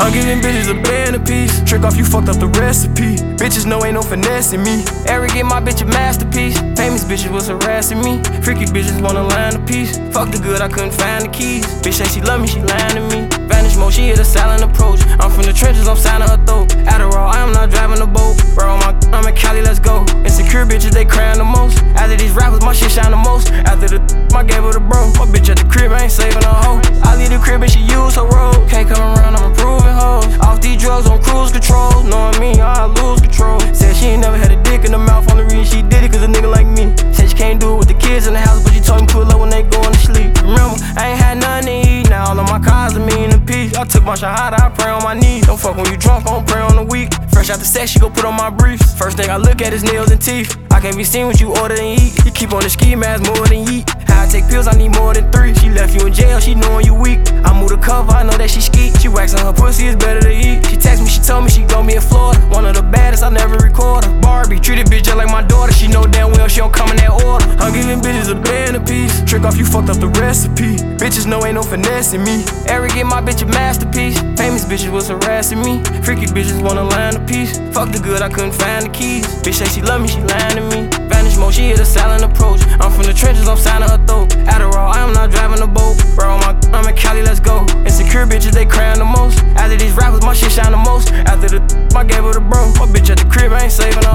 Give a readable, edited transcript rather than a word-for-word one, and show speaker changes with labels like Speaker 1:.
Speaker 1: I'm giving bitches a band apiece. Trick off, you fucked up the recipe. Bitches know ain't no finessing me. Eric get my bitch a masterpiece. Famous bitches was harassing me. Freaky bitches wanna land a piece. Fuck the good, I couldn't find the keys. Bitch say she love me, she lying to me. Vanish mode, she hit a silent approach. I'm from the trenches, I'm signing her throat. Adderall, I am not driving the boat. Roll my I'm in Cali, let's go. Insecure bitches, they crying the most. After these rappers, my shit shine the most. After the I gave her the bro. My bitch at the crib, I ain't saving a hoe. I leave the crib and she use her road. Can't come around, I'm improving hoes. Off these drugs on cruise control. Knowing me, I lose control. Said she ain't never had a dick in the mouth. Only reason she did it cause a nigga like me. Said she can't do it with the kids in the house, but she told me pull up when they going to sleep. Remember, I ain't had nothing to eat. Now all of my cars are mean and peace. I took my shahada, I pray on my knees. Don't fuck when you drunk, I don't pray on the week. Fresh out the sex, she go put on my briefs. First thing I look at is nails and teeth. I can't be seen what you order and eat. You keep on the ski mask more than yeet. How I take pills, I need more than 3. She left you in jail, she knowing you weak. I move the cover, I know that she skeet. She waxing her pussy, it's better to eat. She text me, she told me she gon' be in Florida. One of the baddest, I never record her. Barbie, treat a bitch just like my daughter. She know damn well she don't come in that order. I'm giving bitches a band apiece. Trick off, you fucked up the recipe. Bitches know ain't no finessing me. Eric get my bitch a masterpiece. Famous bitches was harassing me. Freaky bitches wanna land a piece. Fuck the good, I couldn't find the keys. Bitch say she love me, she lying to me. Vanish mode, she hit a silent approach. I'm from the trenches, I'm signing her throat. Adderall, I am not driving the boat. Roll my I'm in Cali, let's go. Insecure bitches, they crying the most. After these rappers, my shit shine the most. After the I gave her the bro. My bitch at the crib, I ain't saving her